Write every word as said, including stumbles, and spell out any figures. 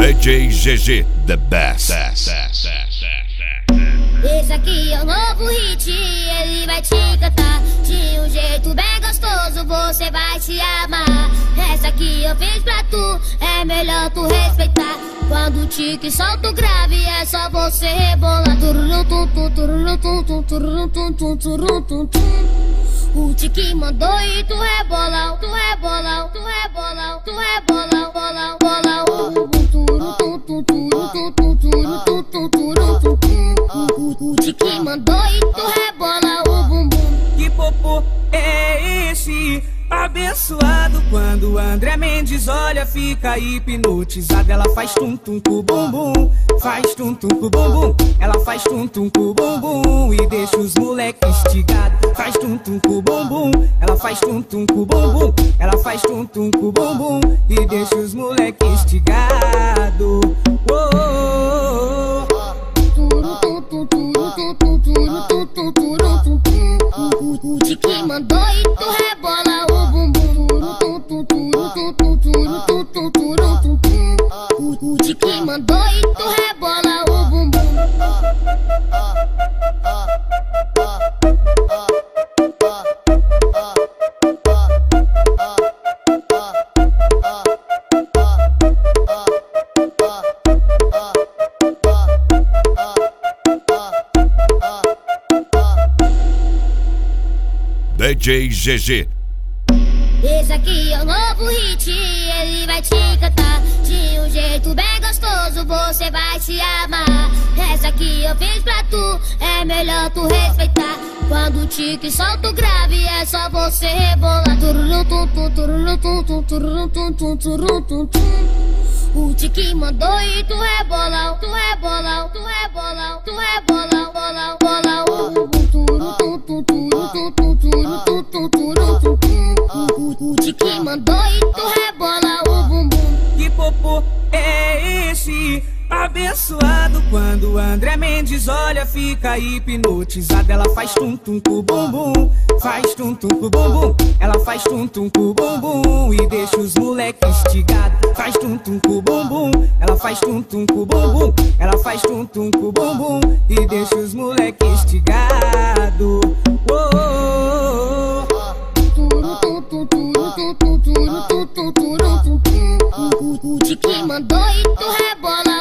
D J G G, the best. Esse aqui é o novo hit, ele vai te cantar de um jeito bem gostoso, você vai te amar. Essa aqui eu fiz pra tu, é melhor tu respeitar. Quando o tique solta o grave, é só você rebolar. O tique mandou e tu rebola, tu rebola, tu rebola, tu rebola, bola, bola. O tique mandou e tu rebola o bumbum. Que popô é esse? Abençoado quando o André Mendes olha, fica hipnotizado. Ela faz tum-tum com o bumbum, faz tum-tum com o bumbum. Ela faz tum-tum com o bumbum e deixa os moleques instigados. Faz tum-tum com o bumbum, ela faz tum-tum com o bumbum. Ela faz tum-tum com o bumbum e deixa os moleques instigados. Oh, oh, oh, oh. O tique mandou e tu rebola o bumbum. O tique mandou e tu rebola o bumbum. D J G G. Esse aqui é o novo hit, ele vai te cantar de um jeito bem gostoso, você vai te amar. Essa aqui eu fiz pra tu, é melhor tu respeitar. Quando o tique solta o grave, é só você rebolar. O tique mandou e tu rebola, tu rebola, tu rebola, tu rebola, bola, bola. O tique mandou e tu rebola o bumbum. Que popô é esse? Abençoado quando o André Mendes olha, fica hipnotizado. Ela faz tum-tum com o bumbum, faz tum-tum com o bumbum. Ela faz tum-tum com o bumbum e deixa os moleques instigados. Faz tum-tum com o bumbum, ela faz tum-tum com o bumbum. Ela faz tum-tum com o bumbum e deixa os moleques instigados. Oh, oh, oh, oh. O tique mandou e tu rebola